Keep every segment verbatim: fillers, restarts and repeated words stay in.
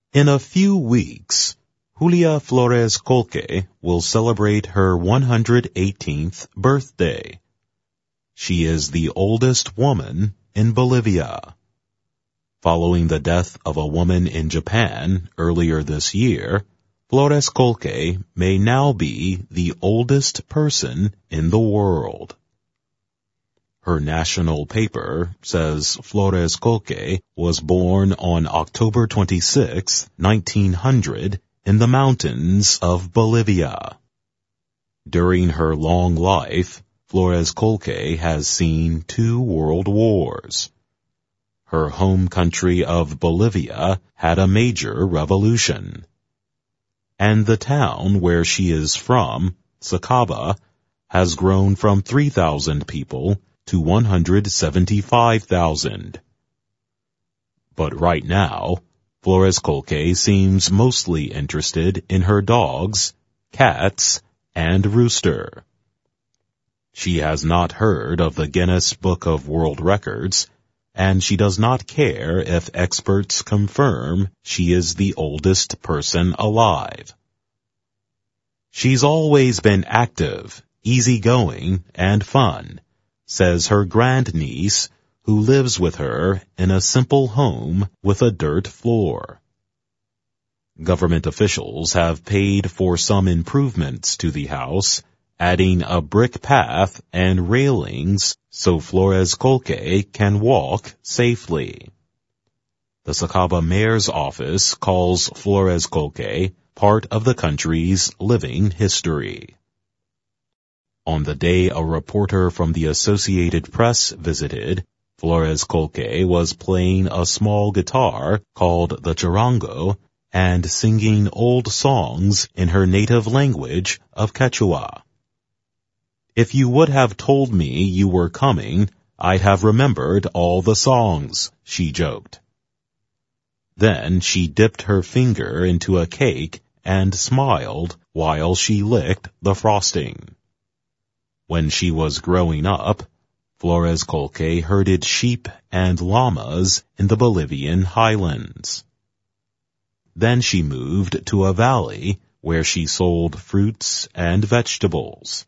In a few weeks, Julia Flores Colque will celebrate her one hundred eighteenth birthday. She is the oldest woman in Bolivia. Following the death of a woman in Japan earlier this year, Flores Colque may now be the oldest person in the world. Her national paper says Flores Colque was born on October twenty-sixth, nineteen hundred, in the mountains of Bolivia. During her long life, Flores Colque has seen two world wars. Her home country of Bolivia had a major revolution. And the town where she is from, Sacaba, has grown from three thousand people to one hundred seventy-five thousand. But right now, Flores Colque seems mostly interested in her dogs, cats, and rooster. She has not heard of the Guinness Book of World Records, and she does not care if experts confirm she is the oldest person alive. She's always been active, easygoing, and fun, says her grandniece, who lives with her in a simple home with a dirt floor. Government officials have paid for some improvements to the house, adding a brick path and railings so Flores Colque can walk safely. The Sacaba mayor's office calls Flores Colque part of the country's living history. On the day a reporter from the Associated Press visited, Flores Colque was playing a small guitar called the charango and singing old songs in her native language of Quechua. "If you would have told me you were coming, I'd have remembered all the songs," she joked. Then she dipped her finger into a cake and smiled while she licked the frosting. When she was growing up, Flores Colque herded sheep and llamas in the Bolivian highlands. Then she moved to a valley where she sold fruits and vegetables.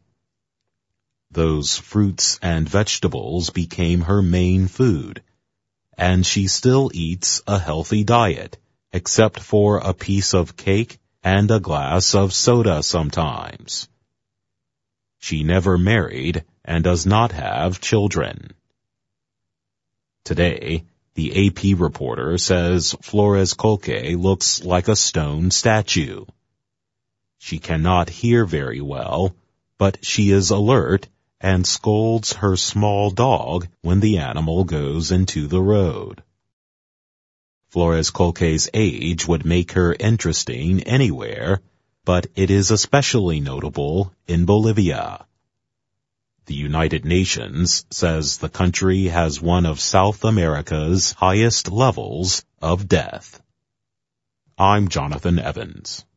Those fruits and vegetables became her main food, and she still eats a healthy diet, except for a piece of cake and a glass of soda sometimes. She never married and does not have children. Today, the A P reporter says Flores Colque looks like a stone statue. She cannot hear very well, but she is alert and scolds her small dog when the animal goes into the road. Flores Colque's age would make her interesting anywhere, but it is especially notable in Bolivia. The United Nations says the country has one of South America's highest levels of death. I'm Jonathan Evans.